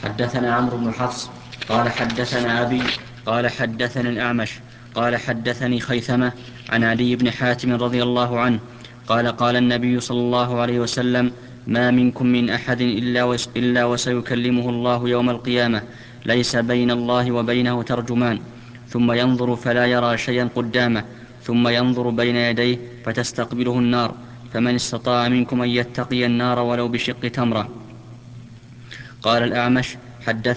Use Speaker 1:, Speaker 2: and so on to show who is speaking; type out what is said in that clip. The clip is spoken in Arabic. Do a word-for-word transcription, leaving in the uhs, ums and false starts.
Speaker 1: حدثنا عمرو بن حفص قال حدثنا أبي قال حدثني الأعمش قال حدثني خيثمة عن علي بن حاتم رضي الله عنه قال قال النبي صلى الله عليه وسلم: ما منكم من أحد إلا, وس إلا وسيكلمه الله يوم القيامة، ليس بين الله وبينه ترجمان، ثم ينظر فلا يرى شيئا قدامه، ثم ينظر بين يديه فتستقبله النار، فمن استطاع منكم أن يتقي النار ولو بشق تمرة. قال الأعمش: حدث